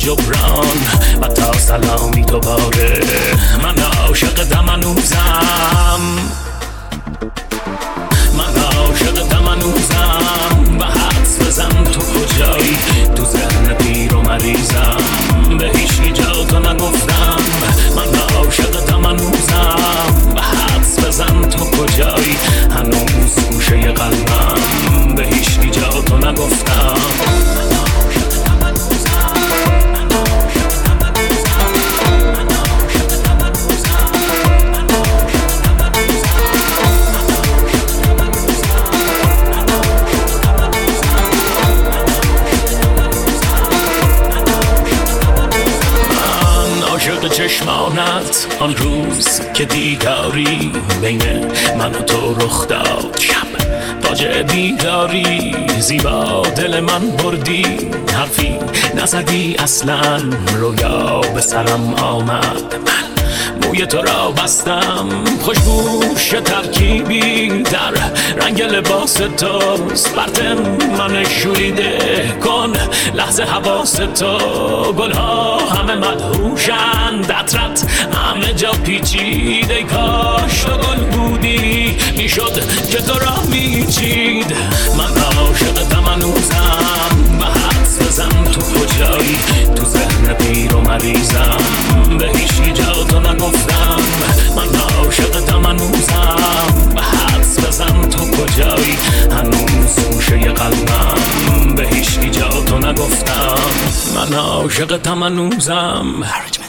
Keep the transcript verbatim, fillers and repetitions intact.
جبران و تا سلامی دوباره من عاشق هنوزم، من عاشق هنوزم و حدس بزن تو کجایی، تو ذهن پیر و مریضم به هیچ جا تو نگفتم. من عاشق هنوزم و حدس بزن تو کجایی، هنوز گوشه قلبم به هیچ جا تو نگفتم. عاشق چشمانت آن روز که دیداری بین من و تو رخ داد، شب فاجعه بیداری زیبا دل من بردی، حرفی نزدی اصلا رویا به سرم آمد، من موی تو را بستم خوشبوش ترکیبی در رنگ لباس توست، برت من شوریده کن لحظه حواس تو، گلها همه مدهوشند عطرت همه جا پیچیده، کاش تو گل بودی میشد که تو را میچید. من عاشق هنوزم و حدس بزن تو کجایی، تو ذهن پیر و مریضم به هیچ جا تو نگفتم. من عاشق هنوزم و حدس بزن تو کجایی، هنوز گوشه قلبم به هیچ جا تو نگفتم. من عاشق هنوزم.